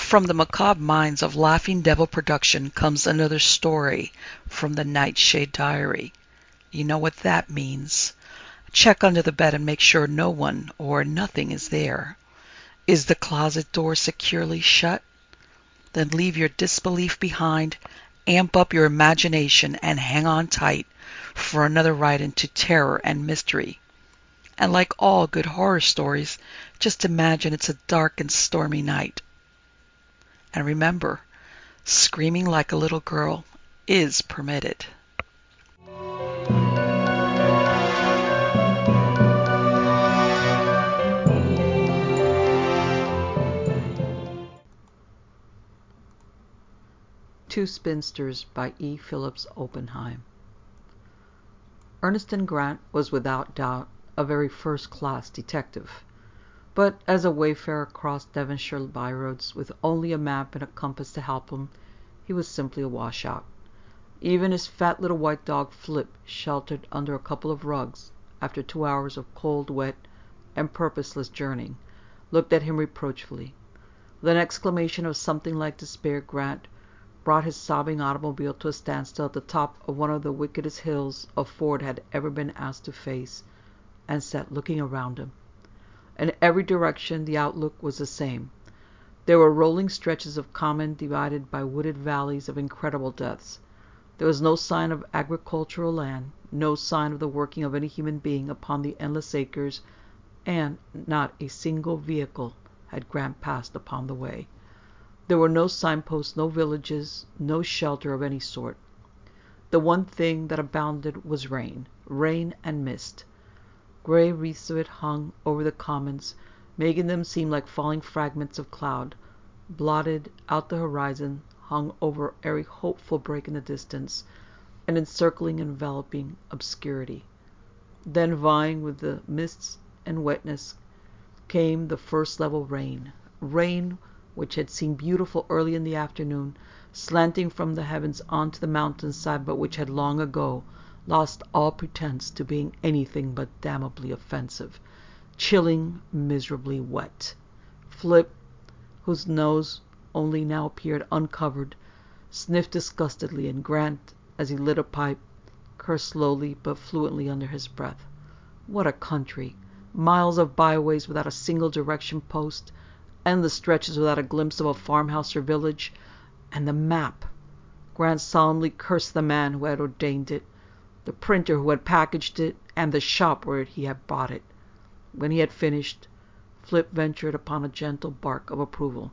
From the macabre minds of Laughing Devil Production comes another story from the Nightshade Diary. You know what that means. Check under the bed and make sure no one or nothing is there. Is the closet door securely shut? Then leave your disbelief behind, amp up your imagination, and hang on tight for another ride into terror and mystery. And like all good horror stories, just imagine it's a dark and stormy night. And remember, screaming like a little girl is permitted. Two Spinsters by E. Phillips Oppenheim. Ernestine Grant was without doubt a very first-class detective. But as a wayfarer crossed Devonshire byroads with only a map and a compass to help him, he was simply a washout. Even his fat little white dog Flip, sheltered under a couple of rugs after 2 hours of cold, wet, and purposeless journeying, looked at him reproachfully. With an exclamation of something like despair, Grant brought his sobbing automobile to a standstill at the top of one of the wickedest hills a Ford had ever been asked to face, and sat looking around him. In every direction the outlook was the same. There were rolling stretches of common divided by wooded valleys of incredible depths. There was no sign of agricultural land, no sign of the working of any human being upon the endless acres, and not a single vehicle had Grant passed upon the way. There were no signposts, no villages, no shelter of any sort. The one thing that abounded was rain and mist. Grey wreaths of it hung over the commons, making them seem like falling fragments of cloud. Blotted out the horizon, hung over every hopeful break in the distance, and encircling and enveloping obscurity. Then, vying with the mists and wetness, came the first level rain which had seemed beautiful early in the afternoon, slanting from the heavens onto the mountainside, but which had long ago lost all pretense to being anything but damnably offensive, chilling, miserably wet. Flip, whose nose only now appeared uncovered, sniffed disgustedly, and Grant, as he lit a pipe, cursed slowly but fluently under his breath. What a country! Miles of byways without a single direction post, endless stretches without a glimpse of a farmhouse or village, and the map! Grant solemnly cursed the man who had ordained it, the printer who had packaged it, and the shop where he had bought it. When he had finished, Flip ventured upon a gentle bark of approval.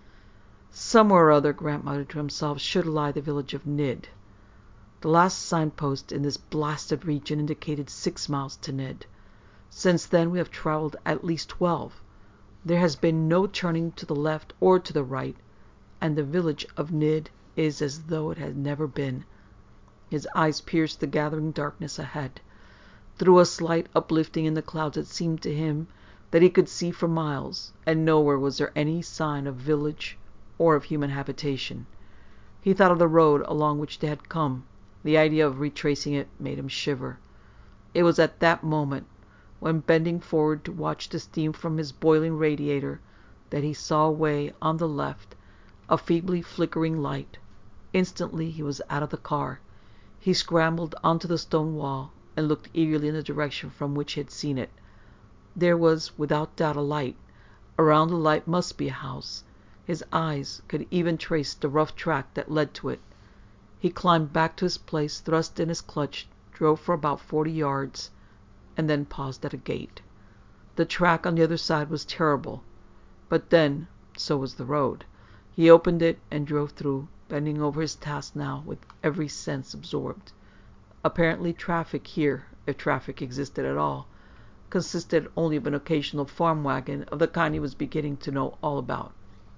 Somewhere or other, Grant muttered to himself, should lie the village of Nidd. The last signpost in this blasted region indicated 6 miles to Nidd. Since then we have travelled at least 12. There has been no turning to the left or to the right, and the village of Nidd is as though it had never been. His eyes pierced the gathering darkness ahead. Through a slight uplifting in the clouds it seemed to him that he could see for miles, and nowhere was there any sign of village or of human habitation. He thought of the road along which they had come. The idea of retracing it made him shiver. It was at that moment, when bending forward to watch the steam from his boiling radiator, that he saw away on the left a feebly flickering light. Instantly he was out of the car. He scrambled onto the stone wall and looked eagerly in the direction from which he had seen it. There was without doubt a light. Around the light must be a house. His eyes could even trace the rough track that led to it. He climbed back to his place, thrust in his clutch, drove for about 40 yards, and then paused at a gate. The track on the other side was terrible, but then so was the road. He opened it and drove through, bending over his task now with every sense absorbed. Apparently traffic here, if traffic existed at all, consisted only of an occasional farm wagon of the kind he was beginning to know all about.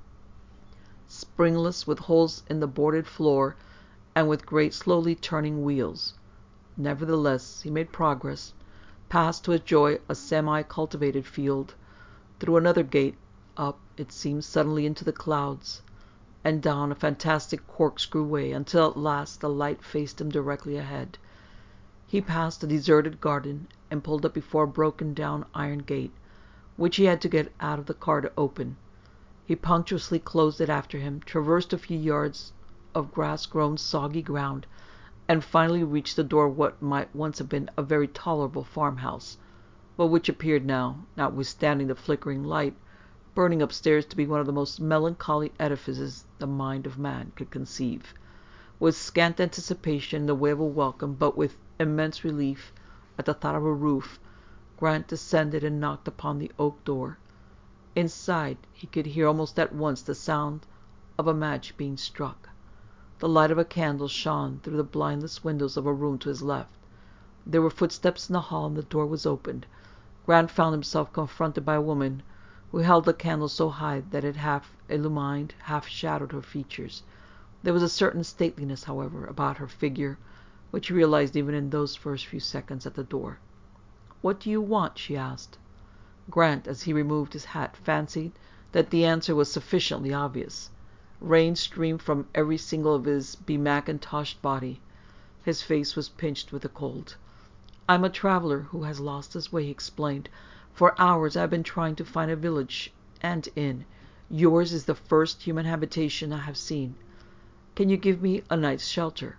Springless, with holes in the boarded floor, and with great slowly turning wheels. Nevertheless, he made progress, passed to his joy a semi-cultivated field, through another gate, up, it seemed suddenly into the clouds, and down a fantastic corkscrew way, until at last the light faced him directly ahead. He passed a deserted garden and pulled up before a broken-down iron gate, which he had to get out of the car to open. He punctuously closed it after him, traversed a few yards of grass-grown soggy ground, and finally reached the door of what might once have been a very tolerable farmhouse, but which appeared now, notwithstanding the flickering light, burning upstairs, to be one of the most melancholy edifices the mind of man could conceive. With scant anticipation in the way of a welcome, but with immense relief at the thought of a roof, Grant descended and knocked upon the oak door. Inside he could hear almost at once the sound of a match being struck. The light of a candle shone through the blindless windows of a room to his left. There were footsteps in the hall, and the door was opened. Grant found himself confronted by a woman who held the candle so high that it half illumined, half shadowed her features. There was a certain stateliness, however, about her figure, which he realized even in those first few seconds at the door. "What do you want?" she asked. Grant, as he removed his hat, fancied that the answer was sufficiently obvious. Rain streamed from every single of his bemackintoshed body. His face was pinched with the cold. "I'm a traveler who has lost his way," he explained. "For hours I have been trying to find a village and inn. Yours is the first human habitation I have seen. Can you give me a night's shelter?"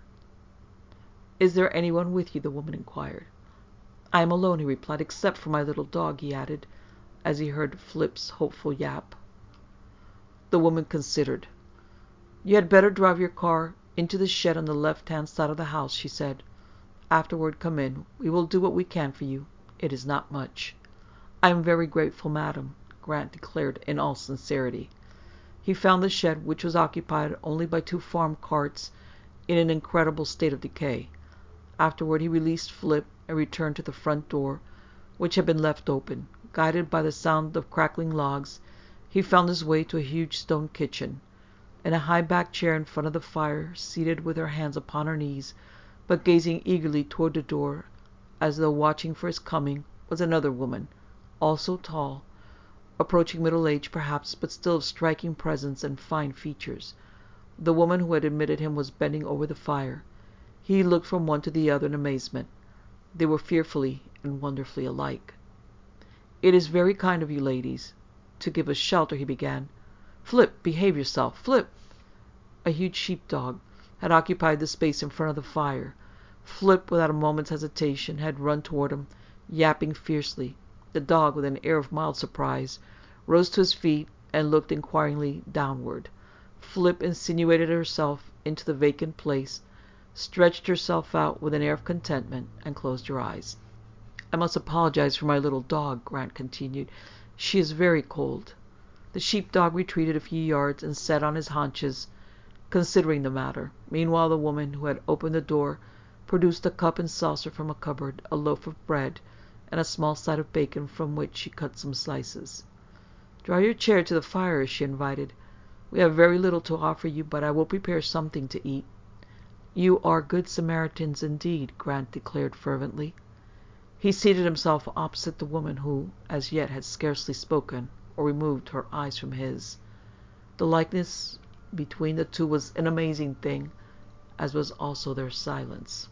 "Is there anyone with you?" the woman inquired. "I am alone," he replied, "except for my little dog," he added, as he heard Flip's hopeful yap. The woman considered. "You had better drive your car into the shed on the left-hand side of the house," she said. "Afterward come in. We will do what we can for you. It is not much." "I am very grateful, madam," Grant declared in all sincerity. He found the shed, which was occupied only by 2 farm carts, in an incredible state of decay. Afterward he released Flip and returned to the front door, which had been left open. Guided by the sound of crackling logs, he found his way to a huge stone kitchen. In a high-backed chair in front of the fire, seated with her hands upon her knees, but gazing eagerly toward the door, as though watching for his coming, was another woman, also tall, approaching middle age perhaps, but still of striking presence and fine features. The woman who had admitted him was bending over the fire. He looked from one to the other in amazement. They were fearfully and wonderfully alike. "It is very kind of you ladies to give us shelter," he began. "Flip, behave yourself. Flip!" A huge sheep-dog had occupied the space in front of the fire. Flip, without a moment's hesitation, had run toward him, yapping fiercely. The dog, with an air of mild surprise, rose to his feet and looked inquiringly downward. Flip insinuated herself into the vacant place, stretched herself out with an air of contentment, and closed her eyes. "I must apologize for my little dog," Grant continued. "She is very cold." The sheep-dog retreated a few yards and sat on his haunches, considering the matter. Meanwhile the woman, who had opened the door, produced a cup and saucer from a cupboard, a loaf of bread, and a small side of bacon, from which she cut some slices. "Draw your chair to the fire," she invited. "We have very little to offer you, but I will prepare something to eat." "You are good Samaritans indeed," Grant declared fervently. He seated himself opposite the woman, who, as yet, had scarcely spoken or removed her eyes from his. The likeness between the two was an amazing thing, as was also their silence.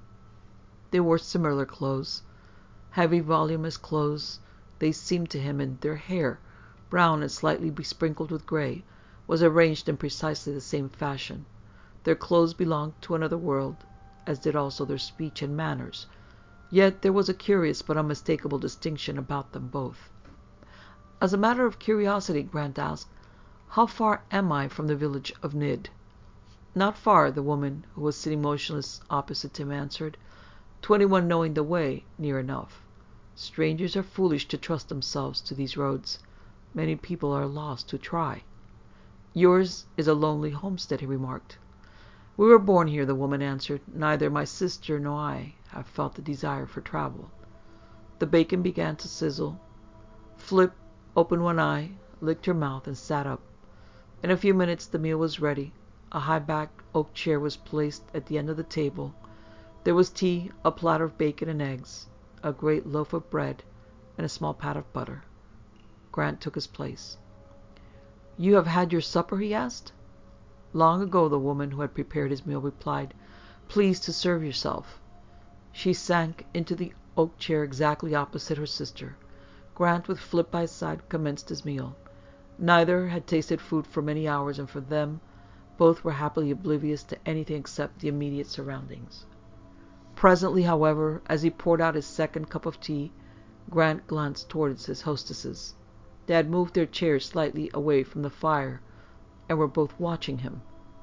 They wore similar clothes, heavy, voluminous clothes. They seemed to him, and their hair, brown and slightly besprinkled with grey, was arranged in precisely the same fashion. Their clothes belonged to another world, as did also their speech and manners. Yet there was a curious but unmistakable distinction about them both. "As a matter of curiosity," Grant asked, "how far am I from the village of Nidd?" "Not far," the woman, who was sitting motionless opposite him, answered. "To anyone knowing the way, near enough. Strangers are foolish to trust themselves to these roads. Many people are lost who try." "Yours is a lonely homestead," he remarked. "We were born here," the woman answered. "Neither my sister nor I have felt the desire for travel." The bacon began to sizzle. Flip opened one eye, licked her mouth, and sat up. In a few minutes the meal was ready. A high-backed oak chair was placed at the end of the table. There was tea, a platter of bacon and eggs, a great loaf of bread, and a small pat of butter. Grant took his place. "You have had your supper?" he asked. "Long ago," the woman who had prepared his meal replied. "Please to serve yourself." She sank into the oak chair exactly opposite her sister. Grant, with Flip by his side, commenced his meal. Neither had tasted food for many hours, and for them, both were happily oblivious to anything except the immediate surroundings. Presently, however, as he poured out his second cup of tea, Grant glanced towards his hostesses. They had moved their chairs slightly away from the fire, and were both watching him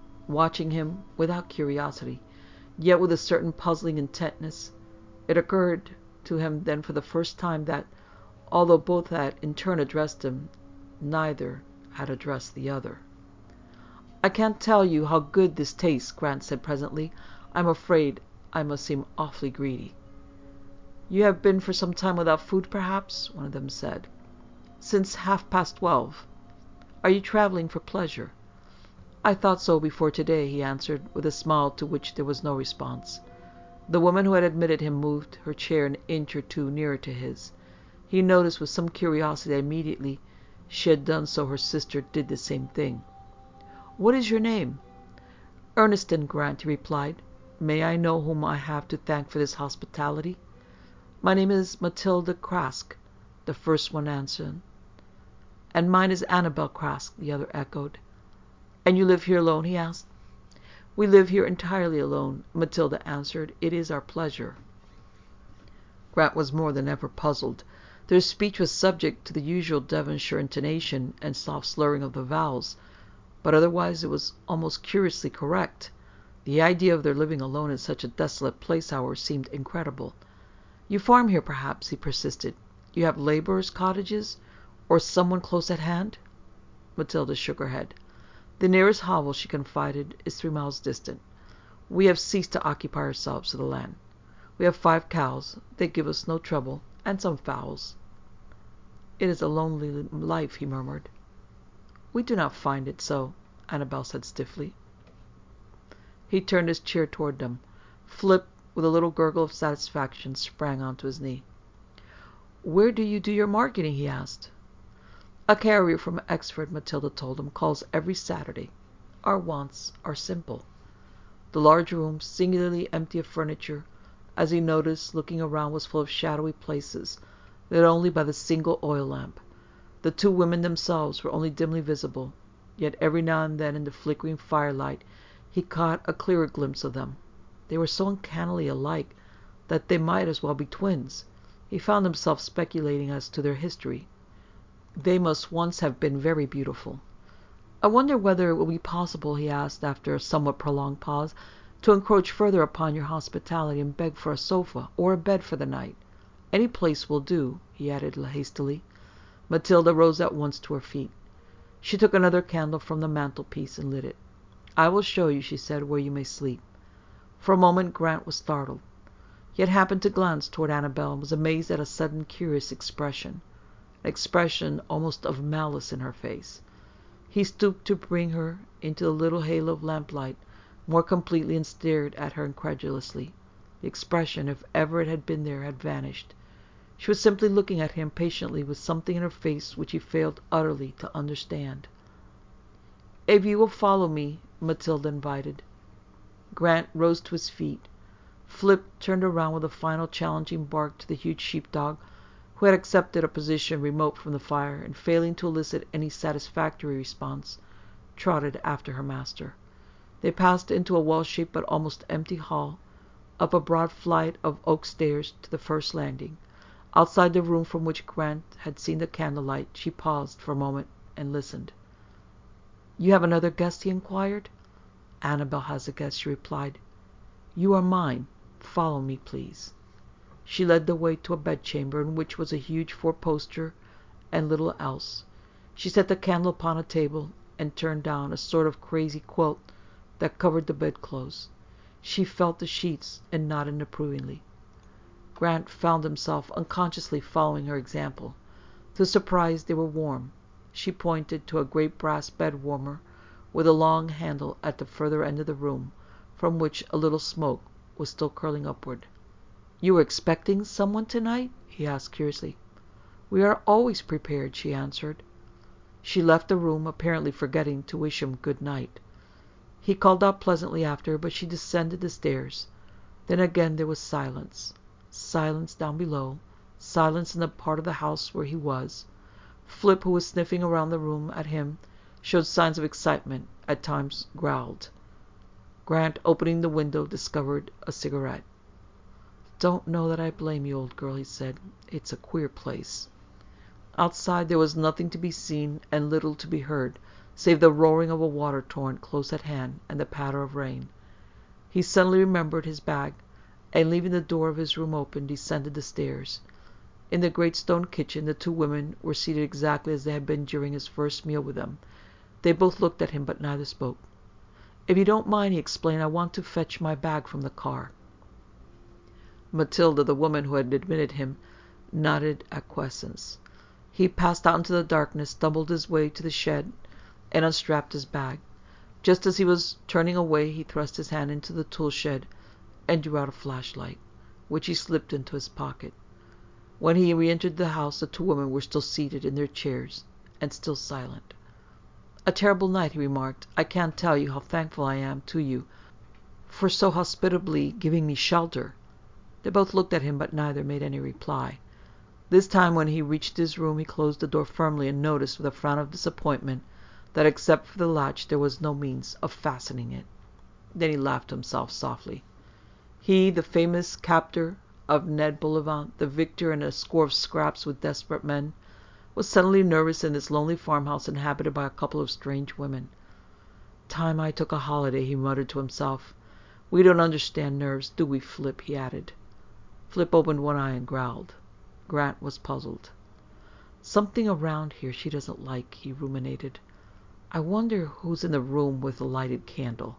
without curiosity, yet with a certain puzzling intentness. It occurred to him then for the first time that, although both had in turn addressed him, neither had addressed the other. "I can't tell you how good this tastes," Grant said presently. "I'm afraid I must seem awfully greedy." "You have been for some time without food, perhaps?" one of them said. "Since 12:30. Are you travelling for pleasure?" "I thought so before today," he answered, with a smile to which there was no response. The woman who had admitted him moved her chair an inch or two nearer to his. He noticed with some curiosity that immediately she had done so her sister did the same thing. "What is your name?" "Ernestine Grant," he replied. "May I know whom I have to thank for this hospitality?" "My name is Matilda Crask," the first one answered. "And mine is Annabel Crask," the other echoed. "And you live here alone?" he asked. "We live here entirely alone," Matilda answered. "It is our pleasure." Grant was more than ever puzzled. Their speech was subject to the usual Devonshire intonation and soft slurring of the vowels, but otherwise it was almost curiously correct. The idea of their living alone in such a desolate place, however, seemed incredible. "You farm here, perhaps?" he persisted. "You have labourers' cottages, or someone close at hand?" Matilda shook her head. "The nearest hovel," she confided, "is 3 miles distant. We have ceased to occupy ourselves to the land. We have 5 cows. They give us no trouble, and some fowls." "It is a lonely life," he murmured. "We do not find it so," Annabel said stiffly. He turned his chair toward them. Flip, with a little gurgle of satisfaction, sprang onto his knee. "Where do you do your marketing?" he asked. "A carrier from Exford," Matilda told him, "calls every Saturday. Our wants are simple." The large room, singularly empty of furniture, as he noticed, looking around, was full of shadowy places, lit only by the single oil lamp. The 2 women themselves were only dimly visible, yet every now and then in the flickering firelight he caught a clearer glimpse of them. They were so uncannily alike that they might as well be twins. He found himself speculating as to their history. They must once have been very beautiful. "I wonder whether it will be possible," he asked, after a somewhat prolonged pause, "to encroach further upon your hospitality and beg for a sofa, or a bed for the night. Any place will do," he added hastily. Matilda rose at once to her feet. She took another candle from the mantelpiece and lit it. "I will show you," she said, "where you may sleep." For a moment Grant was startled. He had happened to glance toward Annabel, and was amazed at a sudden curious expression, an expression almost of malice in her face. He stooped to bring her into the little halo of lamplight more completely and stared at her incredulously. The expression, if ever it had been there, had vanished. She was simply looking at him patiently, with something in her face which he failed utterly to understand. "If you will follow me," Matilda invited. Grant rose to his feet. Flip turned around with a final challenging bark to the huge sheepdog, who had accepted a position remote from the fire, and failing to elicit any satisfactory response, trotted after her master. They passed into a well-shaped but almost empty hall, up a broad flight of oak stairs to the first landing. Outside the room from which Grant had seen the candlelight, she paused for a moment and listened. "You have another guest?" he inquired. "Annabel has a guest," she replied. "You are mine. Follow me, please." She led the way to a bedchamber in which was a huge 4-poster and little else. She set the candle upon a table and turned down a sort of crazy quilt that covered the bedclothes. She felt the sheets and nodded approvingly. Grant found himself unconsciously following her example. To his surprise, they were warm. She pointed to a great brass bed warmer with a long handle at the further end of the room, from which a little smoke was still curling upward. "You are expecting someone tonight?" he asked curiously. "We are always prepared," she answered. She left the room, apparently forgetting to wish him good night. He called out pleasantly after her, but she descended the stairs. Then again there was silence. Silence down below, silence in the part of the house where he was. Flip, who was sniffing around the room at him, showed signs of excitement, at times growled. Grant, opening the window, discovered a cigarette. "Don't know that I blame you, old girl," he said. "It's a queer place." Outside there was nothing to be seen and little to be heard, save the roaring of a water torrent close at hand and the patter of rain. He suddenly remembered his bag, and leaving the door of his room open, descended the stairs. In the great stone kitchen the two women were seated exactly as they had been during his first meal with them. They both looked at him, but neither spoke. "If you don't mind," he explained, "I want to fetch my bag from the car." Matilda, the woman who had admitted him, nodded acquiescence. He passed out into the darkness, stumbled his way to the shed, and unstrapped his bag. Just as he was turning away, he thrust his hand into the tool shed and drew out a flashlight, which he slipped into his pocket. When he re-entered the house, the two women were still seated in their chairs and still silent. "A terrible night," he remarked. "I can't tell you how thankful I am to you for so hospitably giving me shelter." They both looked at him, but neither made any reply. This time, when he reached his room, he closed the door firmly and noticed with a frown of disappointment that except for the latch there was no means of fastening it. Then he laughed to himself softly. He, the famous captor of Ned Bullivant, the victor in a score of scraps with desperate men, was suddenly nervous in this lonely farmhouse inhabited by a couple of strange women. "Time I took a holiday," he muttered to himself. "We don't understand nerves, do we, Flip?" he added. Flip opened one eye and growled. Grant was puzzled. "Something around here she doesn't like," he ruminated. "I wonder who's in the room with the lighted candle."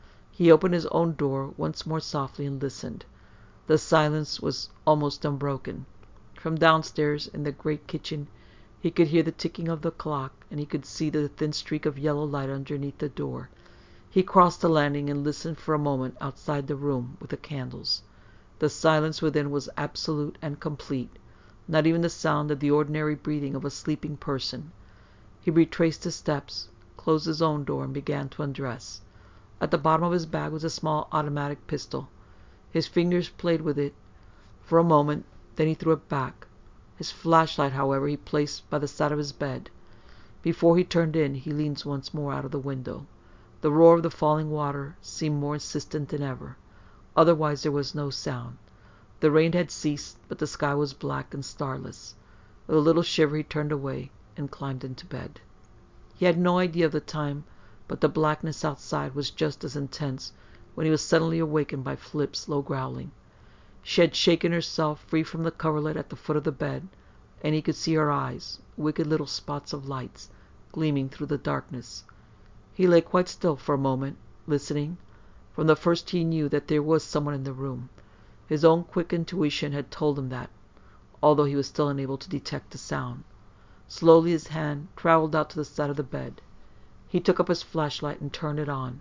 He opened his own door once more softly and listened. The silence was almost unbroken. From downstairs in the great kitchen he could hear the ticking of the clock, and he could see the thin streak of yellow light underneath the door. He crossed the landing and listened for a moment outside the room with the candles. The silence within was absolute and complete, not even the sound of the ordinary breathing of a sleeping person. He retraced his steps, closed his own door, and began to undress. At the bottom of his bag was a small automatic pistol. His fingers played with it for a moment, then he threw it back. His flashlight, however, he placed by the side of his bed. Before he turned in, he leaned once more out of the window. The roar of the falling water seemed more insistent than ever. Otherwise there was no sound. The rain had ceased, but the sky was black and starless. With a little shiver he turned away and climbed into bed. He had no idea of the time, but the blackness outside was just as intense when he was suddenly awakened by Flip's low growling. She had shaken herself free from the coverlet at the foot of the bed, and he could see her eyes, wicked little spots of lights, gleaming through the darkness. He lay quite still for a moment, listening. From the first he knew that there was someone in the room. His own quick intuition had told him that, although he was still unable to detect the sound. Slowly his hand travelled out to the side of the bed. He took up his flashlight and turned it on.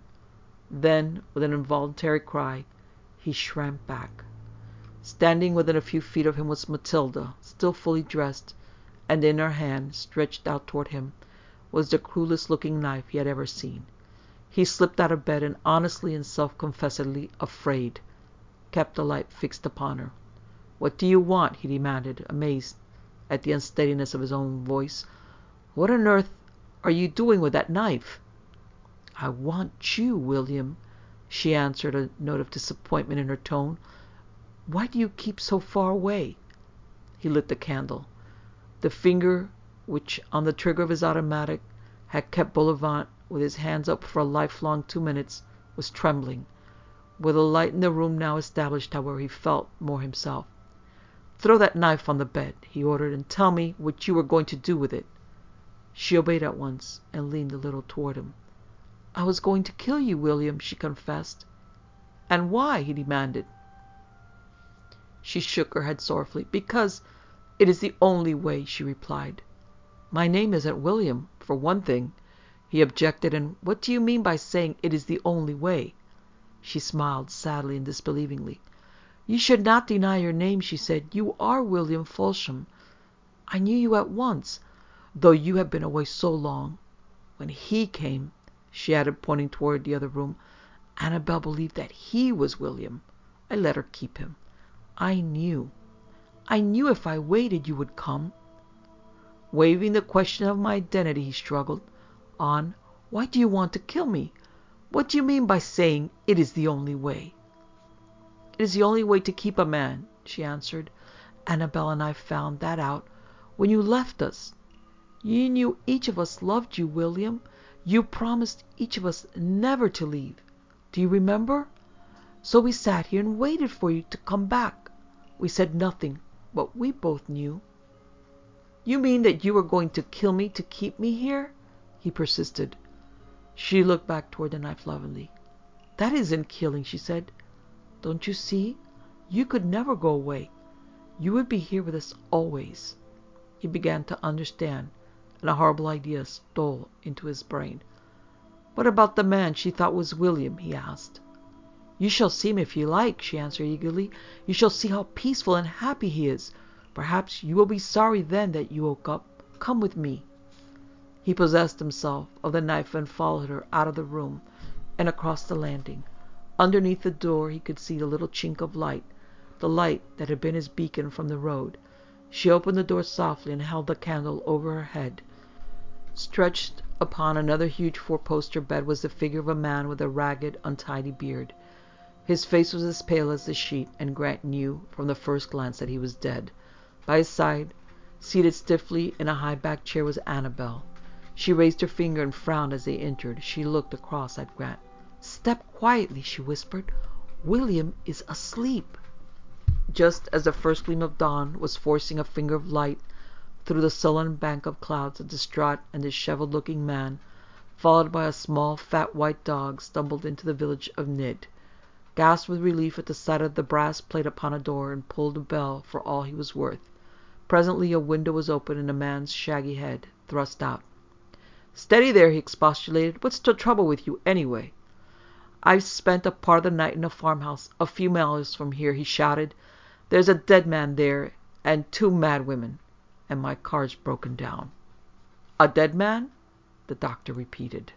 Then, with an involuntary cry, he shrank back. Standing within a few feet of him was Matilda, still fully dressed, and in her hand, stretched out toward him, was the cruellest-looking knife he had ever seen. He slipped out of bed and, honestly and self-confessedly afraid, kept the light fixed upon her. "What do you want?" he demanded, amazed at the unsteadiness of his own voice. "What on earth are you doing with that knife?" "I want you, William," she answered, a note of disappointment in her tone. "Why do you keep so far away?" He lit the candle. The finger which, on the trigger of his automatic, had kept Bullivant with his hands up for a lifelong 2 minutes, was trembling. With a light in the room now established, however, he felt more himself. "Throw that knife on the bed," he ordered, "and tell me what you were going to do with it." She obeyed at once, and leaned a little toward him. "I was going to kill you, William," she confessed. "And why?" he demanded. She shook her head sorrowfully. "Because it is the only way," she replied. "My name isn't William, for one thing," he objected. "And what do you mean by saying it is the only way?" She smiled sadly and disbelievingly. "You should not deny your name," she said. "You are William Folsham. I knew you at once, though you have been away so long. When he came," she added, pointing toward the other room, "Annabel believed that he was William. I let her keep him. I knew if I waited you would come." Waiving the question of my identity, he struggled on. Why do you want to kill me? What do you mean by saying it is the only way? It is the only way to keep a man, she answered. Annabel and I found that out when you left us. You knew each of us loved you, William. You promised each of us never to leave. Do you remember? So we sat here and waited for you to come back. We said nothing, but we both knew. You mean that you were going to kill me to keep me here? He persisted. She looked back toward the knife lovingly. That isn't killing, she said. Don't you see? You could never go away. You would be here with us always. He began to understand, and a horrible idea stole into his brain. What about the man she thought was William? He asked. You shall see him if you like, she answered eagerly. You shall see how peaceful and happy he is. Perhaps you will be sorry then that you woke up. Come with me. He possessed himself of the knife and followed her out of the room and across the landing. Underneath the door he could see the little chink of light, the light that had been his beacon from the road. She opened the door softly and held the candle over her head. Stretched upon another huge four-poster bed was the figure of a man with a ragged, untidy beard. His face was as pale as the sheet, and Grant knew from the first glance that he was dead. By his side, seated stiffly in a high-backed chair, was Annabel. She raised her finger and frowned as they entered. She looked across at Grant. Step quietly, she whispered. William is asleep. Just as the first gleam of dawn was forcing a finger of light through the sullen bank of clouds, a distraught and disheveled-looking man, followed by a small, fat white dog, stumbled into the village of Nidd, gasped with relief at the sight of the brass plate upon a door, and pulled the bell for all he was worth. Presently a window was opened and a man's shaggy head thrust out. Steady there, he expostulated. What's the trouble with you, anyway? I've spent a part of the night in a farmhouse a few miles from here, he shouted. There's a dead man there and 2 mad women, and my car's broken down. A dead man? The doctor repeated.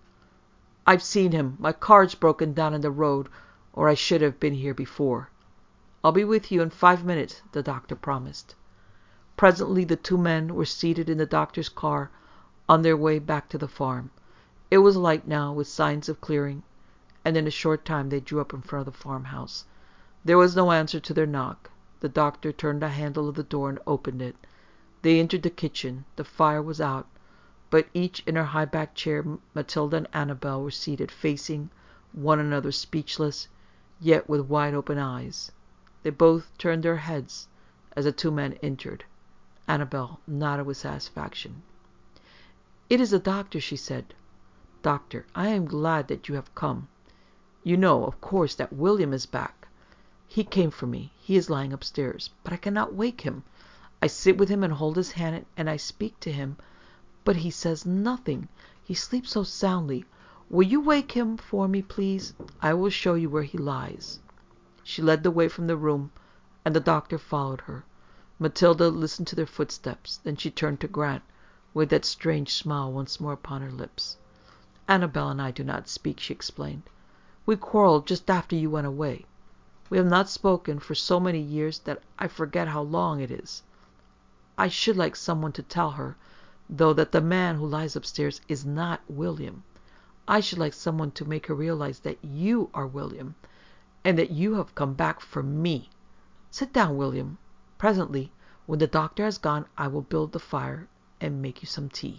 I've seen him. My car's broken down in the road, or I should have been here before. I'll be with you in 5 minutes, the doctor promised. Presently the 2 men were seated in the doctor's car on their way back to the farm. It was light now, with signs of clearing, and in a short time they drew up in front of the farmhouse. There was no answer to their knock. The doctor turned the handle of the door and opened it. They entered the kitchen. The fire was out, but each in her high-backed chair, Matilda and Annabel were seated, facing one another, speechless, yet with wide-open eyes. They both turned their heads as the 2 men entered. Annabel nodded with satisfaction. It is the doctor, she said. Doctor, I am glad that you have come. You know, of course, that William is back. He came for me. He is lying upstairs, but I cannot wake him. I sit with him and hold his hand, and I speak to him, but he says nothing. He sleeps so soundly. Will you wake him for me, please? I will show you where he lies. She led the way from the room, and the doctor followed her. Matilda listened to their footsteps. Then she turned to Grant, with that strange smile once more upon her lips. Annabel and I do not speak, she explained. We quarreled just after you went away. We have not spoken for so many years that I forget how long it is. I should like someone to tell her, though, that the man who lies upstairs is not William. I should like someone to make her realize that you are William, and that you have come back for me. Sit down, William. Presently, when the doctor has gone, I will build the fire and make you some tea.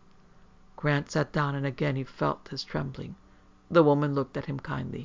Grant sat down, and again he felt his trembling. The woman looked at him kindly.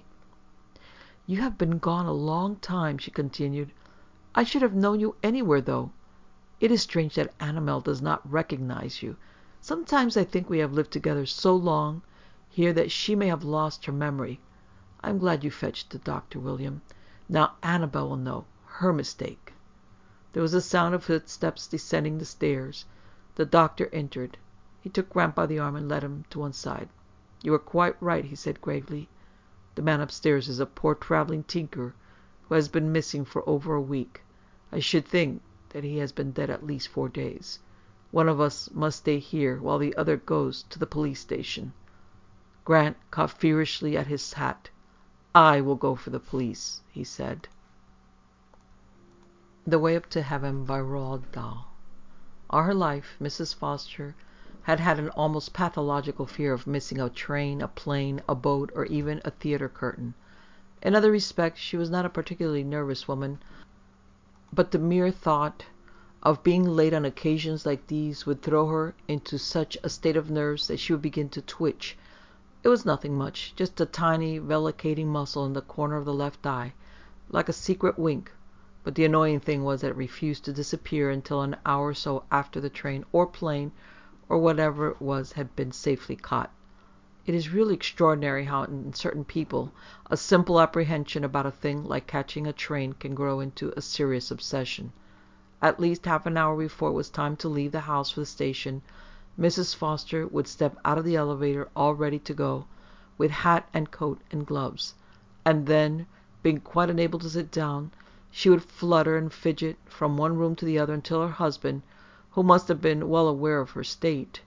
You have been gone a long time, she continued. I should have known you anywhere, though. It is strange that Annabel does not recognize you. Sometimes I think we have lived together so long here that she may have lost her memory. I am glad you fetched the doctor, William. Now Annabel will know her mistake. There was a sound of footsteps descending the stairs. The doctor entered. He took Grant by the arm and led him to one side. You are quite right, he said gravely. The man upstairs is a poor traveling tinker who has been missing for over a week. I should think that he has been dead at least 4 days. One of us must stay here while the other goes to the police station. Grant caught feverishly at his hat. I will go for the police, he said. The Way Up to Heaven by Roald Dahl. All her life, Mrs. Foster had had an almost pathological fear of missing a train, a plane, a boat, or even a theater curtain. In other respects she was not a particularly nervous woman, but the mere thought of being late on occasions like these would throw her into such a state of nerves that she would begin to twitch. It was nothing much, just a tiny vellicating muscle in the corner of the left eye, like a secret wink, but the annoying thing was that it refused to disappear until an hour or so after the train or plane or whatever it was had been safely caught. It is really extraordinary how in certain people a simple apprehension about a thing like catching a train can grow into a serious obsession. At least half an hour before it was time to leave the house for the station, Mrs. Foster would step out of the elevator all ready to go, with hat and coat and gloves, and then, being quite unable to sit down, she would flutter and fidget from one room to the other until her husband, who must have been well aware of her state,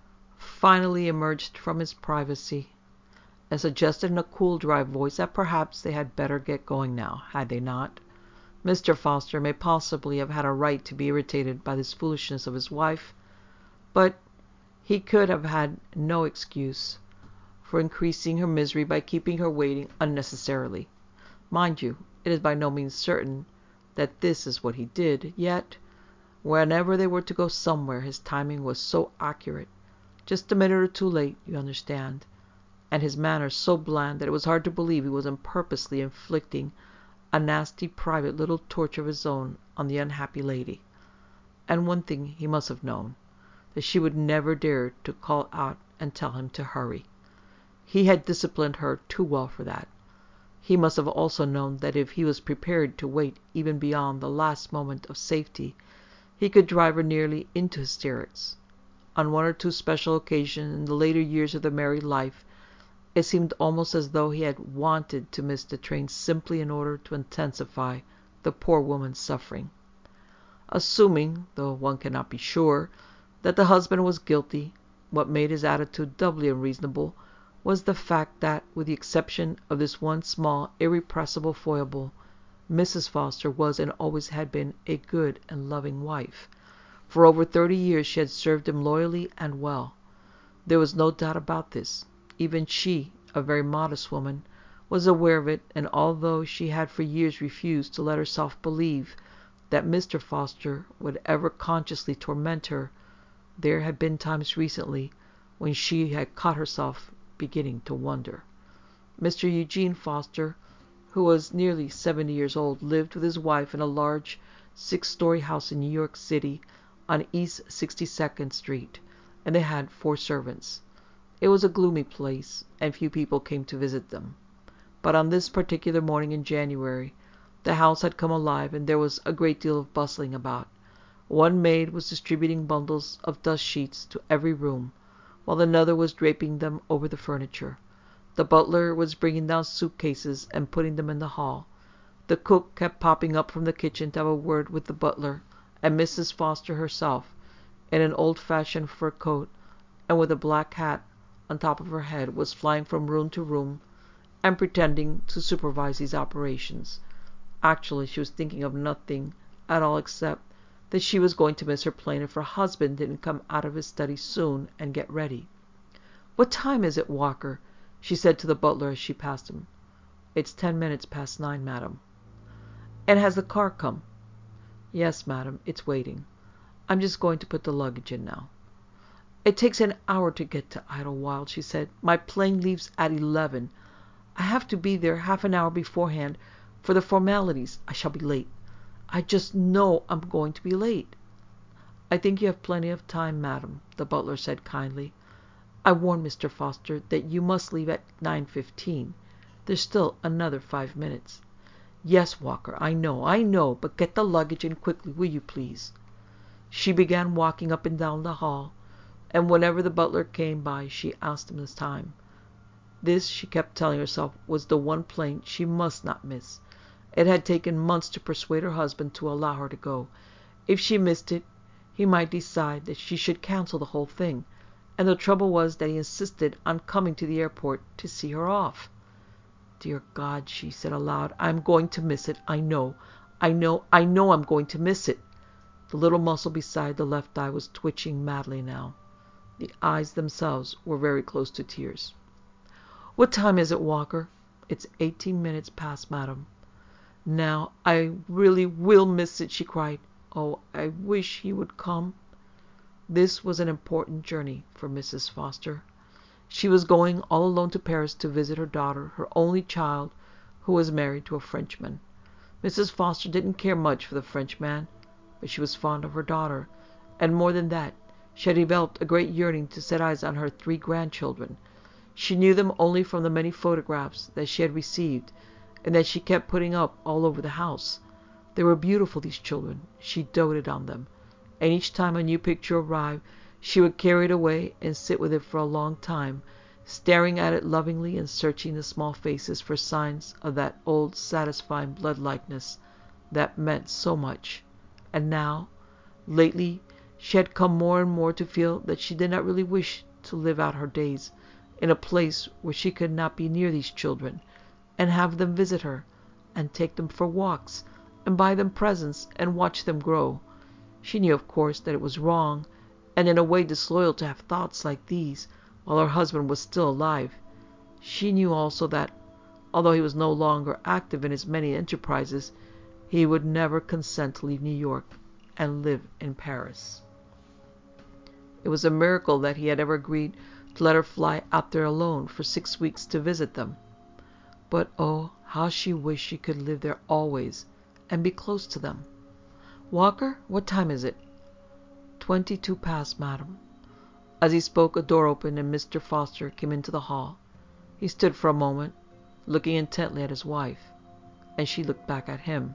finally emerged from his privacy and suggested in a cool, dry voice that perhaps they had better get going now, had they not? Mr. Foster may possibly have had a right to be irritated by this foolishness of his wife, but he could have had no excuse for increasing her misery by keeping her waiting unnecessarily. Mind you, it is by no means certain that this is what he did, yet, whenever they were to go somewhere, his timing was so accurate, just a minute or two late, you understand, and his manner so bland that it was hard to believe he wasn't purposely inflicting a nasty private little torture of his own on the unhappy lady. And one thing he must have known, that she would never dare to call out and tell him to hurry. He had disciplined her too well for that. He must have also known that if he was prepared to wait even beyond the last moment of safety, he could drive her nearly into hysterics. On one or two special occasions in the later years of their married life, it seemed almost as though he had wanted to miss the train simply in order to intensify the poor woman's suffering. Assuming, though one cannot be sure, that the husband was guilty, what made his attitude doubly unreasonable was the fact that, with the exception of this one small, irrepressible foible, Mrs. Foster was and always had been a good and loving wife. For over 30 years she had served him loyally and well. There was no doubt about this. Even she, a very modest woman, was aware of it, and although she had for years refused to let herself believe that Mr. Foster would ever consciously torment her, there had been times recently when she had caught herself beginning to wonder. Mr. Eugene Foster, who was nearly 70 years old, lived with his wife in a large 6-story house in New York City on East 62nd Street, and they had 4 servants. It was a gloomy place, and few people came to visit them. But on this particular morning in January, the house had come alive, and there was a great deal of bustling about. One maid was distributing bundles of dust sheets to every room, while another was draping them over the furniture. The butler was bringing down suitcases and putting them in the hall. The cook kept popping up from the kitchen to have a word with the butler, and Mrs. Foster herself, in an old-fashioned fur coat and with a black hat on top of her head, was flying from room to room and pretending to supervise these operations. Actually, she was thinking of nothing at all except that she was going to miss her plane if her husband didn't come out of his study soon and get ready. "What time is it, Walker?" she said to the butler as she passed him. "It's 10 minutes past 9, madam." "And has the car come?" "Yes, madam, it's waiting. I'm just going to put the luggage in now." "It takes an hour to get to Idlewild," she said. "My plane leaves at 11. I have to be there half an hour beforehand for the formalities. I shall be late. I just know I'm going to be late." "I think you have plenty of time, madam," the butler said kindly. "I warned Mr. Foster that you must leave at 9:15. There's still another 5 minutes." "Yes, Walker, I know, but get the luggage in quickly, will you please?" She began walking up and down the hall, and whenever the butler came by she asked him his time. This, she kept telling herself, was the one plane she must not miss. It had taken months to persuade her husband to allow her to go. If she missed it, he might decide that she should cancel the whole thing, and the trouble was that he insisted on coming to the airport to see her off. "Dear God," she said aloud, "I'm going to miss it. I know I'm going to miss it." The little muscle beside the left eye was twitching madly now. The eyes themselves were very close to tears. "What time is it, Walker?" "It's 18 minutes past, madam." "Now, I really will miss it," she cried. "Oh, I wish he would come." This was an important journey for Mrs. Foster. She was going all alone to Paris to visit her daughter, her only child, who was married to a Frenchman. Mrs. Foster didn't care much for the Frenchman, but she was fond of her daughter, and more than that, she had developed a great yearning to set eyes on her 3 grandchildren. She knew them only from the many photographs that she had received and that she kept putting up all over the house. They were beautiful, these children. She doted on them, and each time a new picture arrived, she would carry it away and sit with it for a long time, staring at it lovingly and searching the small faces for signs of that old satisfying blood-likeness that meant so much. And now, lately, she had come more and more to feel that she did not really wish to live out her days in a place where she could not be near these children, and have them visit her, and take them for walks, and buy them presents, and watch them grow. She knew, of course, that it was wrong, and in a way disloyal to have thoughts like these while her husband was still alive. She knew also that, although he was no longer active in his many enterprises, he would never consent to leave New York and live in Paris. It was a miracle that he had ever agreed to let her fly out there alone for 6 weeks to visit them. But oh, how she wished she could live there always and be close to them. "Walker, what time is it?" 22 past, madam." As he spoke, a door opened and Mr. Foster came into the hall. He stood for a moment, looking intently at his wife, and she looked back at him,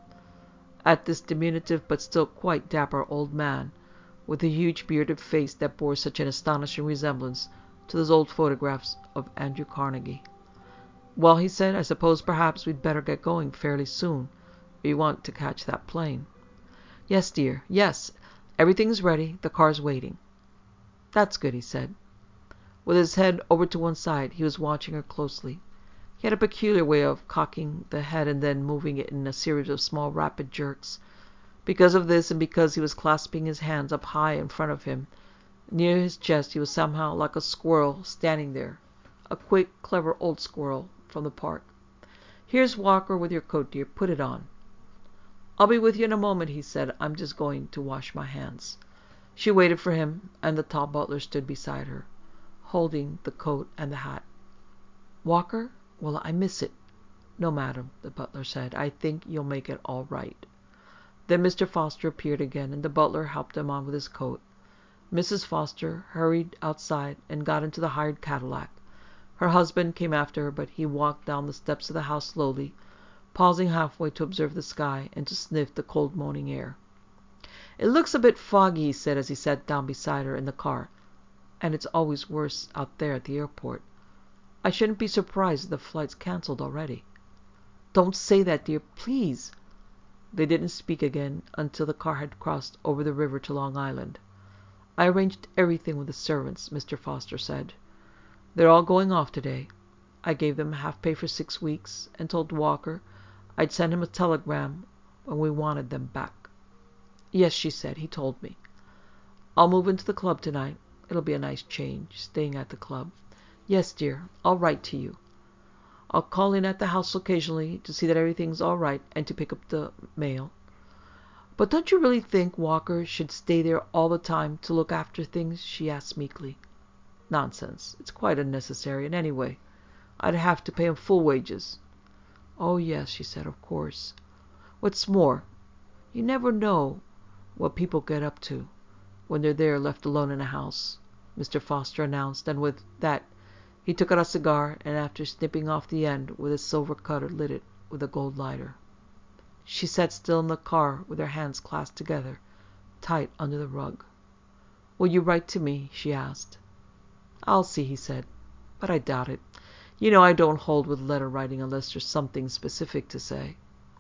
at this diminutive but still quite dapper old man, with a huge bearded face that bore such an astonishing resemblance to those old photographs of Andrew Carnegie. "Well," he said, "I suppose perhaps we'd better get going fairly soon, if you want to catch that plane." "Yes, dear, yes. Everything's ready. The car's waiting." "That's good," he said. With his head over to one side, he was watching her closely. He had a peculiar way of cocking the head and then moving it in a series of small rapid jerks. Because of this, and because he was clasping his hands up high in front of him, near his chest, he was somehow like a squirrel standing there, a quick, clever old squirrel from the park. "Here's Walker with your coat, dear. Put it on." "I'll be with you in a moment," he said. "I'm just going to wash my hands." She waited for him, and the tall butler stood beside her, holding the coat and the hat. "Walker, will I miss it?" "No, madam," the butler said. "I think you'll make it all right." Then Mr. Foster appeared again, and the butler helped him on with his coat. Mrs. Foster hurried outside and got into the hired Cadillac. Her husband came after her, but he walked down the steps of the house slowly, pausing halfway to observe the sky and to sniff the cold morning air. "It looks a bit foggy," he said as he sat down beside her in the car. "And it's always worse out there at the airport. I shouldn't be surprised if the flight's cancelled already." "Don't say that, dear, please." They didn't speak again until the car had crossed over the river to Long Island. "I arranged everything with the servants," Mr. Foster said. "They're all going off today. I gave them half pay for 6 weeks, and told Walker I'd send him a telegram when we wanted them back." "Yes," she said, "he told me." "I'll move into the club tonight. It'll be a nice change, staying at the club." "Yes, dear, I'll write to you." "I'll call in at the house occasionally to see that everything's all right and to pick up the mail." "But don't you really think Walker should stay there all the time to look after things?" she asked meekly. "Nonsense. It's quite unnecessary, and anyway, I'd have to pay him full wages." "Oh, yes," she said, "of course. What's more, you never know what people get up to when they're there left alone in a house," Mr. Foster announced, and with that he took out a cigar, and after snipping off the end with his silver cutter, lit it with a gold lighter. She sat still in the car with her hands clasped together, tight under the rug. "Will you write to me?" she asked. "I'll see," he said, "but I doubt it. You know I don't hold with letter writing unless there's something specific to say."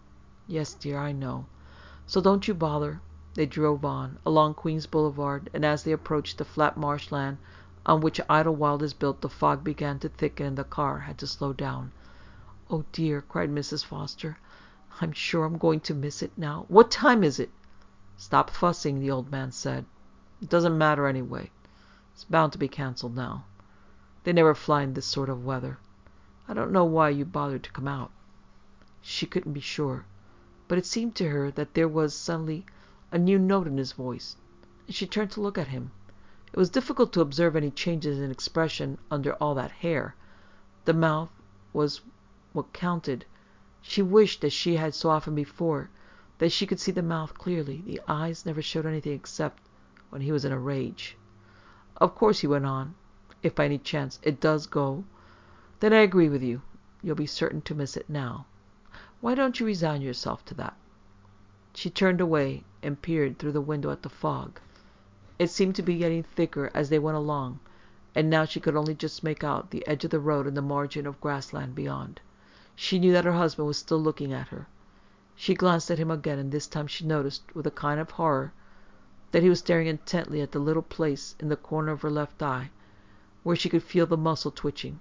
"Yes, dear, I know. So don't you bother." They drove on, along Queens Boulevard, and as they approached the flat marshland on which Idlewild is built, the fog began to thicken and the car had to slow down. "Oh, dear," cried Mrs. Foster, "I'm sure I'm going to miss it now. What time is it?" Stop fussing, the old man said. It doesn't matter anyway. It's bound to be cancelled now. They never fly in this sort of weather. I don't know why you bothered to come out. She couldn't be sure, but it seemed to her that there was suddenly a new note in his voice, and she turned to look at him. It was difficult to observe any changes in expression under all that hair. The mouth was what counted. She wished, as she had so often before, that she could see the mouth clearly. The eyes never showed anything except when he was in a rage. Of course, he went on, if by any chance it does go, then I agree with you. You'll be certain to miss it now. Why don't you resign yourself to that? She turned away and peered through the window at the fog. It seemed to be getting thicker as they went along, and now she could only just make out the edge of the road and the margin of grassland beyond. She knew that her husband was still looking at her. She glanced at him again, and this time she noticed, with a kind of horror, that he was staring intently at the little place in the corner of her left eye, where she could feel the muscle twitching.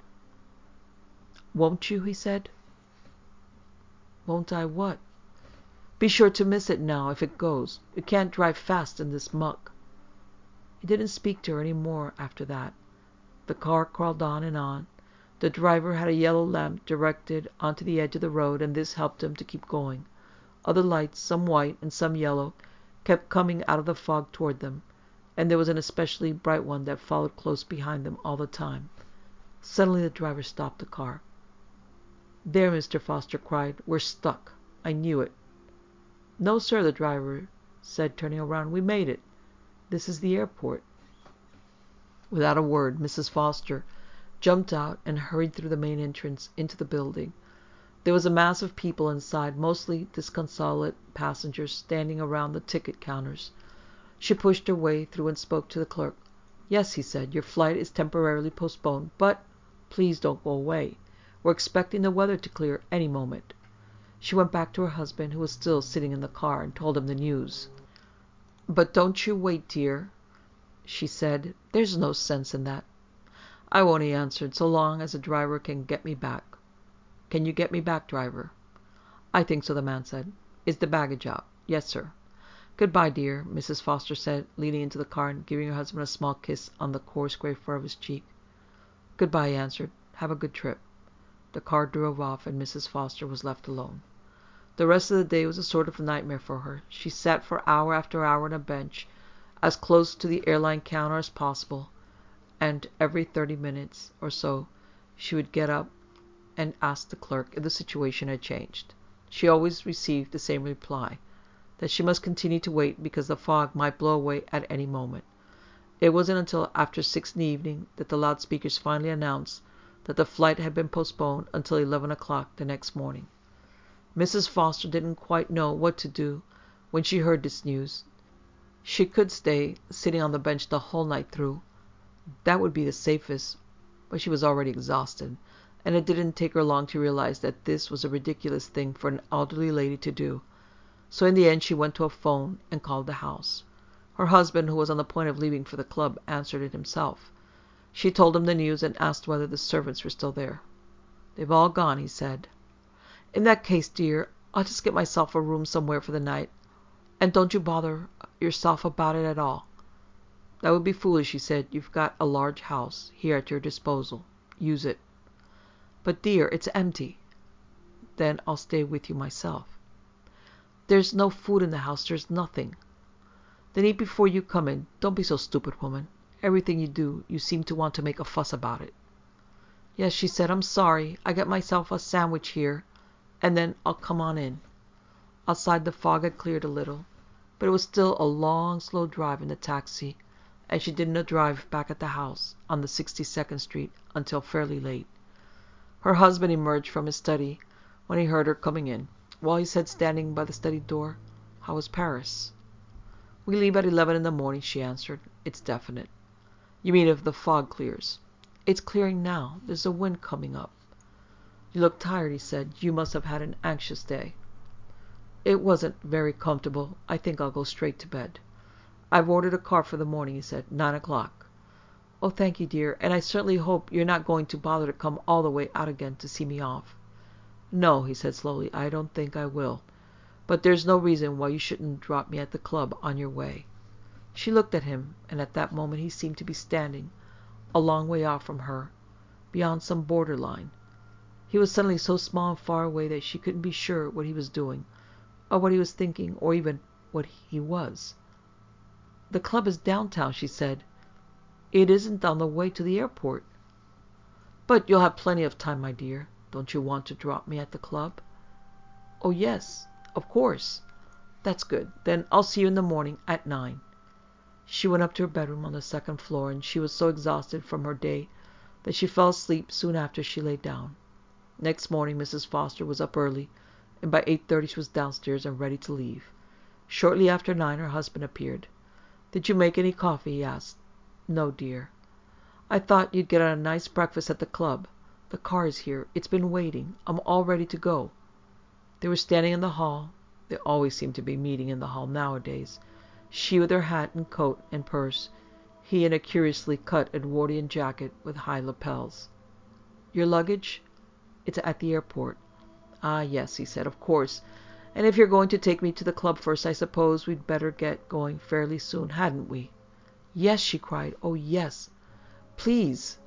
"Won't you?" he said. "Won't I what?" "Be sure to miss it now, if it goes. You can't drive fast in this muck." He didn't speak to her any more after that. The car crawled on and on. The driver had a yellow lamp directed onto the edge of the road, and this helped him to keep going. Other lights, some white and some yellow, kept coming out of the fog toward them, and there was an especially bright one that followed close behind them all the time. Suddenly the driver stopped the car. "There," Mr. Foster cried. "We're stuck. I knew it." "No, sir," the driver said, turning around. "We made it. This is the airport." Without a word, Mrs. Foster jumped out and hurried through the main entrance into the building. There was a mass of people inside, mostly disconsolate passengers standing around the ticket counters. She pushed her way through and spoke to the clerk. "Yes," he said, "your flight is temporarily postponed, but please don't go away. We're expecting the weather to clear any moment." She went back to her husband, who was still sitting in the car, and told him the news. "But don't you wait, dear," she said. "There's no sense in that." "I won't," he answered, "so long as the driver can get me back." "Can you get me back, driver?" "I think so," the man said. "Is the baggage out?" "Yes, sir." "Goodbye, dear," Mrs. Foster said, leaning into the car and giving her husband a small kiss on the coarse gray fur of his cheek. "Goodbye," he answered. "Have a good trip." The car drove off, and Mrs. Foster was left alone. The rest of the day was a sort of nightmare for her. She sat for hour after hour on a bench, as close to the airline counter as possible, and every 30 minutes or so she would get up and ask the clerk if the situation had changed. She always received the same reply, that she must continue to wait because the fog might blow away at any moment. It wasn't until after 6 in the evening that the loudspeakers finally announced that the flight had been postponed until 11 o'clock the next morning. Mrs. Foster didn't quite know what to do when she heard this news. She could stay sitting on the bench the whole night through. That would be the safest, but she was already exhausted, and it didn't take her long to realize that this was a ridiculous thing for an elderly lady to do. So in the end she went to a phone and called the house. Her husband, who was on the point of leaving for the club, answered it himself. She told him the news and asked whether the servants were still there. "They've all gone," he said. "In that case, dear, I'll just get myself a room somewhere for the night, and don't you bother yourself about it at all." "That would be foolish," he said. "You've got a large house here at your disposal. Use it." "But, dear, it's empty." "Then I'll stay with you myself." "There's no food in the house. There's nothing." "Then eat before you come in. Don't be so stupid, woman. Everything you do, you seem to want to make a fuss about it." "Yes," she said. "I'm sorry. I get myself a sandwich here, and then I'll come on in." Outside the fog had cleared a little, but it was still a long, slow drive in the taxi, and she didn't drive back at the house on the 62nd Street until fairly late. Her husband emerged from his study when he heard her coming in. "Well," he said, standing by the study door, "how was Paris?" "We leave at 11 in the morning," she answered. "It's definite." "You mean if the fog clears?" "It's clearing now. There's a wind coming up." "You look tired," he said. "You must have had an anxious day." "It wasn't very comfortable. I think I'll go straight to bed." "I've ordered a car for the morning," he said. 9 o'clock. "Oh, thank you, dear. And I certainly hope you're not going to bother to come all the way out again to see me off." "No," he said slowly. "I don't think I will. But there's no reason why you shouldn't drop me at the club on your way." She looked at him, and at that moment he seemed to be standing a long way off from her, beyond some border line. He was suddenly so small and far away that she couldn't be sure what he was doing, or what he was thinking, or even what he was. "The club is downtown," she said. "It isn't on the way to the airport." "But you'll have plenty of time, my dear. Don't you want to drop me at the club?" "Oh, yes, of course." "That's good. Then I'll see you in the morning at 9." She went up to her bedroom on the second floor, and she was so exhausted from her day that she fell asleep soon after she lay down. Next morning Mrs. Foster was up early, and by 8:30 she was downstairs and ready to leave. Shortly after 9 her husband appeared. "Did you make any coffee?" he asked. "No, dear." "I thought you'd get a nice breakfast at the club. The car is here. It's been waiting. I'm all ready to go." They were standing in the hall. They always seemed to be meeting in the hall nowadays. She with her hat and coat and purse, he in a curiously cut Edwardian jacket with high lapels. "Your luggage?" "It's at the airport." "Ah, yes," he said, "of course. And if you're going to take me to the club first, I suppose we'd better get going fairly soon, hadn't we?" "Yes," she cried. "Oh, yes. Please."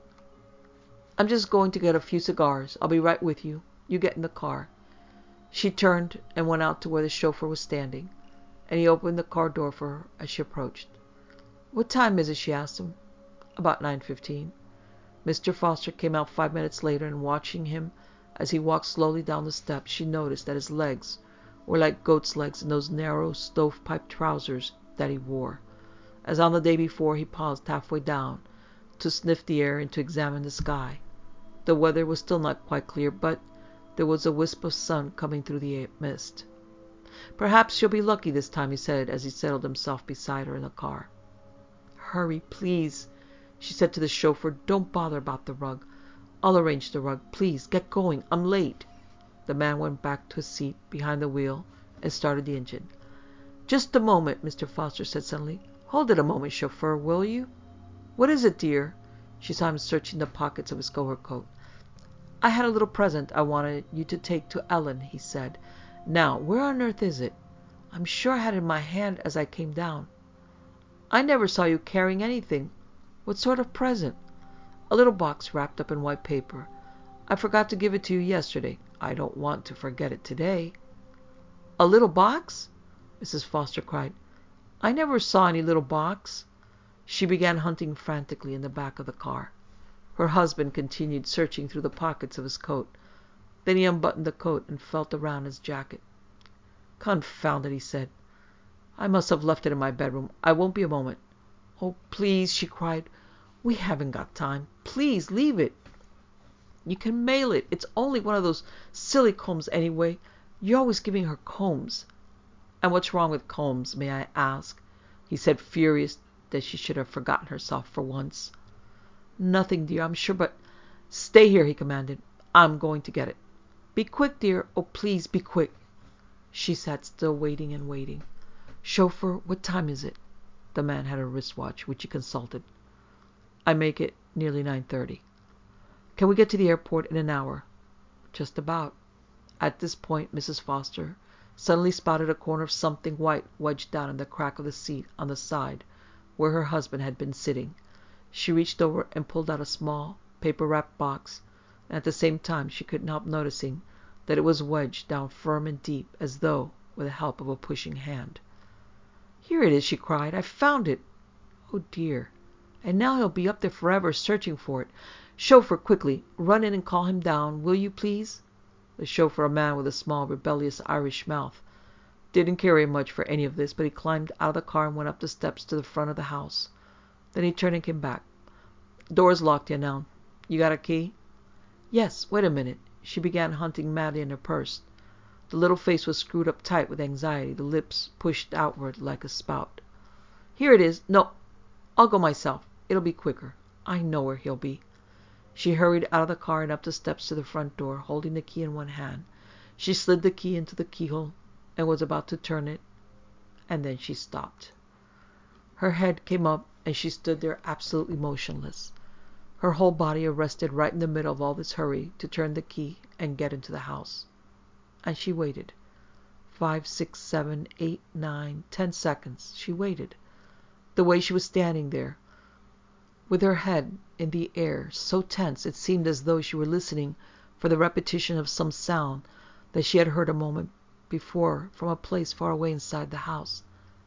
"I'm just going to get a few cigars. I'll be right with you. You get in the car." She turned and went out to where the chauffeur was standing, and he opened the car door for her as she approached. "What time is it?" she asked him. "About 9:15. Mr. Foster came out 5 minutes later, and watching him as he walked slowly down the steps, she noticed that his legs were like goat's legs in those narrow stovepipe trousers that he wore. As on the day before, he paused halfway down to sniff the air and to examine the sky. The weather was still not quite clear, but there was a wisp of sun coming through the mist. "Perhaps she'll be lucky this time," he said as he settled himself beside her in the car. "Hurry, please," she said to the chauffeur. "Don't bother about the rug. I'll arrange the rug. Please, get going. I'm late." The man went back to his seat behind the wheel and started the engine. "Just a moment," Mr. Foster said suddenly. "Hold it a moment, chauffeur, will you?" "What is it, dear?" She saw him searching the pockets of his overcoat. "I had a little present I wanted you to take to Ellen," he said. "Now, where on earth is it? I'm sure I had it in my hand as I came down." "I never saw you carrying anything. What sort of present?" "A little box wrapped up in white paper. I forgot to give it to you yesterday. I don't want to forget it today." "A little box?" Mrs. Foster cried. "I never saw any little box." She began hunting frantically in the back of the car. Her husband continued searching through the pockets of his coat. Then he unbuttoned the coat and felt around his jacket. "Confound it," he said. "I must have left it in my bedroom. I won't be a moment." "Oh, please," she cried. "We haven't got time. Please leave it." "You can mail it. It's only one of those silly combs anyway. You're always giving her combs." "And what's wrong with combs, may I ask?" he said, furious that she should have forgotten herself for once. "Nothing, dear, I'm sure, but—" "Stay here," he commanded. "I'm going to get it." "Be quick, dear. Oh, please, be quick." She sat still, waiting and waiting. "Chauffeur, what time is it?" The man had a wristwatch, which he consulted. "I make it nearly 9:30. "Can we get to the airport in an hour?" "Just about." At this point Mrs. Foster suddenly spotted a corner of something white wedged down in the crack of the seat on the side where her husband had been sitting. She reached over and pulled out a small, paper-wrapped box, and at the same time she couldn't help noticing that it was wedged down firm and deep, as though with the help of a pushing hand. "Here it is," she cried. "I found it. Oh, dear. And now he'll be up there forever searching for it. Chauffeur, quickly, run in and call him down, will you, please?" The chauffeur, a man with a small, rebellious Irish mouth, didn't care very much for any of this, but he climbed out of the car and went up the steps to the front of the house. Then he turned and came back. "Door's locked," he announced. "You got a key?" "Yes. Wait a minute." She began hunting madly in her purse. The little face was screwed up tight with anxiety, the lips pushed outward like a spout. "Here it is. No, I'll go myself. It'll be quicker. I know where he'll be." She hurried out of the car and up the steps to the front door, holding the key in one hand. She slid the key into the keyhole and was about to turn it, and then she stopped. Her head came up, and she stood there absolutely motionless, her whole body arrested right in the middle of all this hurry to turn the key and get into the house. And she waited. 5, 6, 7, 8, 9, 10 seconds. She waited. The way she was standing there, with her head in the air, so tense it seemed as though she were listening for the repetition of some sound that she had heard a moment before from a place far away inside the house.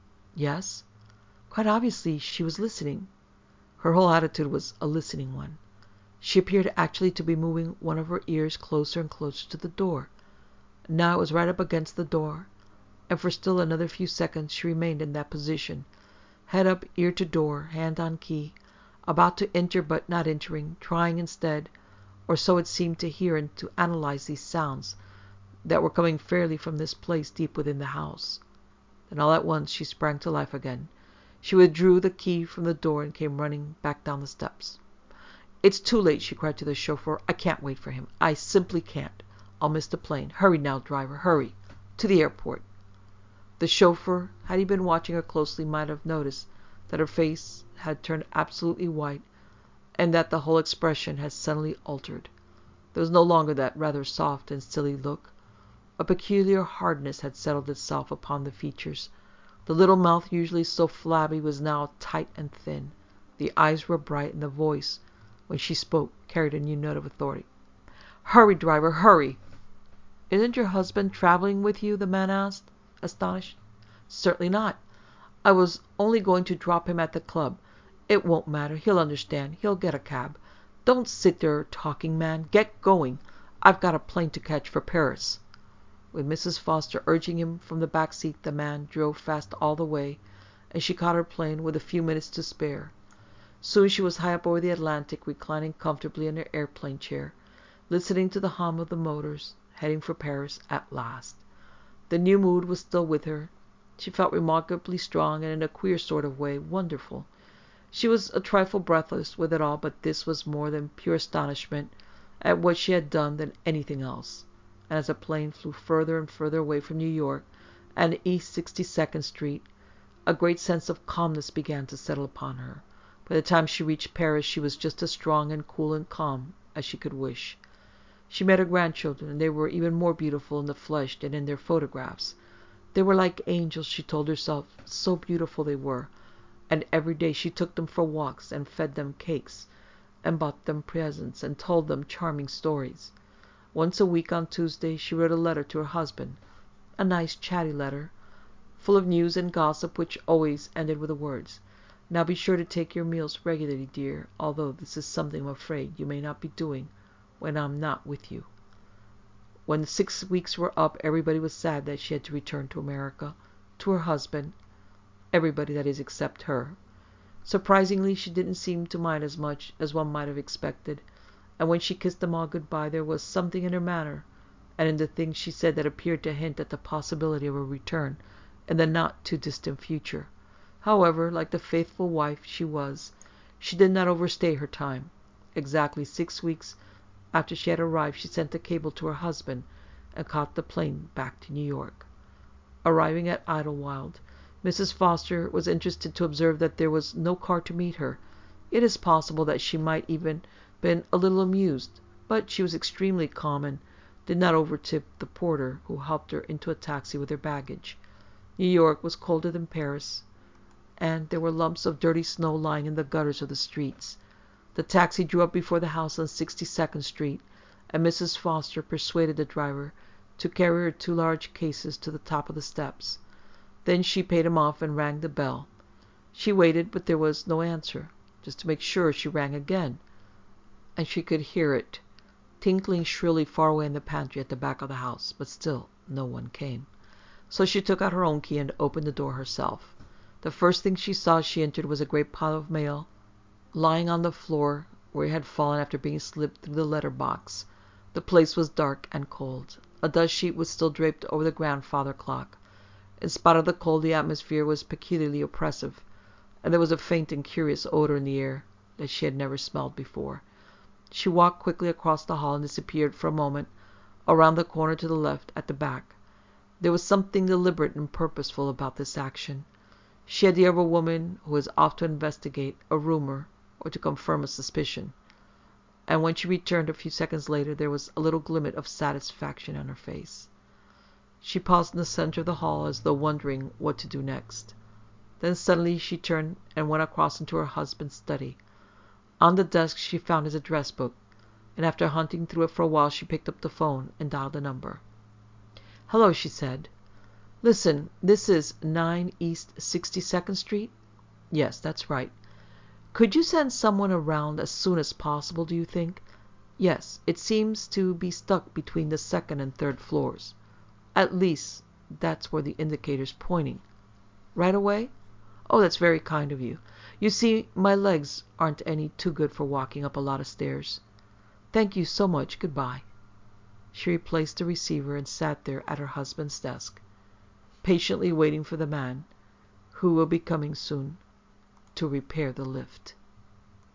Yes, quite obviously she was listening. Her whole attitude was a listening one. She appeared actually to be moving one of her ears closer and closer to the door. Now it was right up against the door, and for still another few seconds she remained in that position, head up, ear to door, hand on key, about to enter but not entering, trying instead, or so it seemed to hear and to analyze these sounds that were coming fairly from this place deep within the house. Then all at once she sprang to life again. She withdrew the key from the door and came running back down the steps. "It's too late," she cried to the chauffeur. "I can't wait for him. I simply can't. I'll miss the plane. Hurry now, driver, hurry. To the airport." The chauffeur, had he been watching her closely, might have noticed that her face had turned absolutely white and that the whole expression had suddenly altered. There was no longer that rather soft and silly look. A peculiar hardness had settled itself upon the features. The little mouth, usually so flabby, was now tight and thin. The eyes were bright, and the voice, when she spoke, carried a new note of authority. "Hurry, driver, hurry!" "Isn't your husband traveling with you?" the man asked, astonished. "Certainly not. I was only going to drop him at the club. It won't matter. He'll understand. He'll get a cab. Don't sit there talking, man. Get going. I've got a plane to catch for Paris." With Mrs. Foster urging him from the back seat, the man drove fast all the way, and she caught her plane with a few minutes to spare. Soon she was high up over the Atlantic, reclining comfortably in her airplane chair, listening to the hum of the motors, heading for Paris at last. The new mood was still with her. She felt remarkably strong and, in a queer sort of way, wonderful. She was a trifle breathless with it all, but this was more than pure astonishment at what she had done than anything else. And as the plane flew further and further away from New York and East 62nd Street, a great sense of calmness began to settle upon her. By the time she reached Paris, she was just as strong and cool and calm as she could wish. She met her grandchildren, and they were even more beautiful in the flesh than in their photographs. They were like angels, she told herself, so beautiful they were, and every day she took them for walks and fed them cakes and bought them presents and told them charming stories. Once a week on Tuesday she wrote a letter to her husband, a nice chatty letter, full of news and gossip, which always ended with the words, "Now be sure to take your meals regularly, dear, although this is something I'm afraid you may not be doing when I'm not with you." When the 6 weeks were up, everybody was sad that she had to return to America, to her husband. Everybody, that is, except her. Surprisingly, she didn't seem to mind as much as one might have expected, and when she kissed them all good-bye, there was something in her manner and in the things she said that appeared to hint at the possibility of a return in the not-too-distant future. However, like the faithful wife she was, she did not overstay her time. Exactly 6 weeks after she had arrived, she sent a cable to her husband and caught the plane back to New York. Arriving at Idlewild, Mrs. Foster was interested to observe that there was no car to meet her. It is possible that she might even been a little amused, but she was extremely calm and did not overtip the porter who helped her into a taxi with her baggage. New York was colder than Paris, and there were lumps of dirty snow lying in the gutters of the streets. The taxi drew up before the house on 62nd Street, and Mrs. Foster persuaded the driver to carry her 2 large cases to the top of the steps. Then she paid him off and rang the bell. She waited, but there was no answer. Just to make sure, she rang again, and she could hear it tinkling shrilly far away in the pantry at the back of the house, but still no one came. So she took out her own key and opened the door herself. The first thing she saw as she entered was a great pile of mail lying on the floor where it had fallen after being slipped through the letter box. The place was dark and cold. A dust sheet was still draped over the grandfather clock. In spite of the cold, the atmosphere was peculiarly oppressive, and there was a faint and curious odor in the air that she had never smelled before. She walked quickly across the hall and disappeared for a moment around the corner to the left at the back. There was something deliberate and purposeful about this action. She had the air of a woman who is off to investigate a rumor or to confirm a suspicion. And when she returned a few seconds later, there was a little glimmer of satisfaction on her face. She paused in the center of the hall as though wondering what to do next. Then suddenly she turned and went across into her husband's study. On the desk she found his address book, and after hunting through it for a while she picked up the phone and dialed a number. "Hello," she said. "Listen, this is 9 East 62nd Street? Yes, that's right. Could you send someone around as soon as possible, do you think? Yes, it seems to be stuck between the second and third floors. At least, that's where the indicator's pointing. Right away? Oh, that's very kind of you. You see, my legs aren't any too good for walking up a lot of stairs. Thank you so much. Goodbye." She replaced the receiver and sat there at her husband's desk, patiently waiting for the man, who will be coming soon, to repair the lift.